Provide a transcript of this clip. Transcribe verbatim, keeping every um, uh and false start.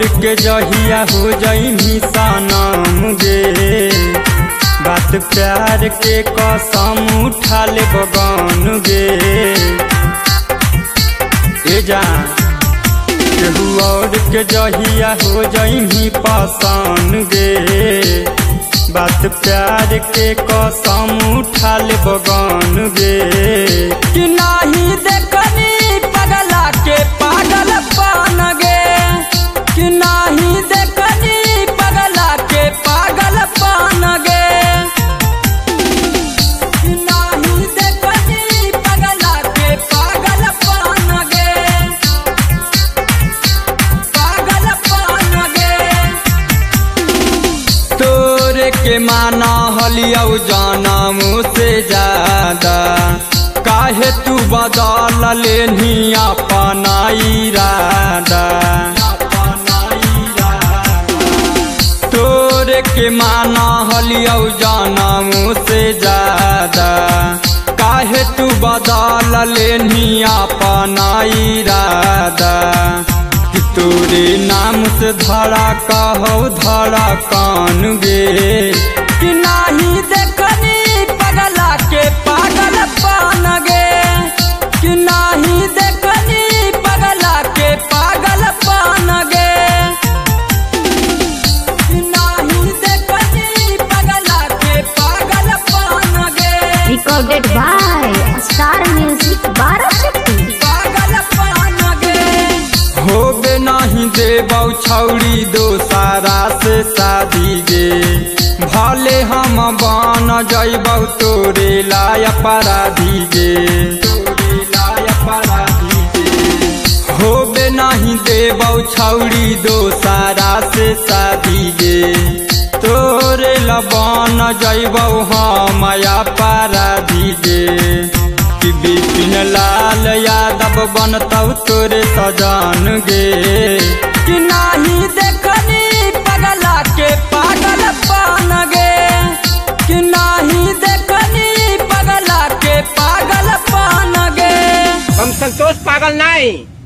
और के जहिया हो जाई सनम गे, बात प्यार के कसम उठा ले बगन गे। ए जा केहू और के जहिया हो जाई पसंद गे, बात प्यार के कसम उठा ले बगन गे। कि नाही देखनी पगला के पागल पान गे, कि नाही देखनी पगला के पागल पान गे, कि नाही देखनी पगला के पागल पान गे, पागल पान गे। तोरे के माना हलियौ जानम से ज्यादा, काहे तू बदल लेनी अपना इरादा। तोरे के माना हलियौ जानम से ज्यादा, काहे तू बदल लेनी अपना इरादा। तोरे नाम से धड़ा कहो धड़ा कान गे, कि नाही देखनी पगला के पागल पान गे, कि नाही देखनी पगला के पागल पान गे, कि नाही देखनी पगला के पागल पान गे। Recorded by Star Music Barachatti. पागल पान गे होबे नहीं देबौ छौड़ी दोसारा से शादी गे, भले हम बन जइबौ तोरे लाय अपराधी गे, तोरे लाय अपराधी गे। होबे नहीं देबौ छौड़ी दोसारा से शादी गे, तोरे ला बन जइबौ हम अपराधी गे। कि बिपिन लाल यादव बनतौ तोरे सजान गे, कि नाही देखनी पगला के पागल पान गे, कि नाही देखनी पगला के पागल पान गे। हम संतोष पागल नहीं।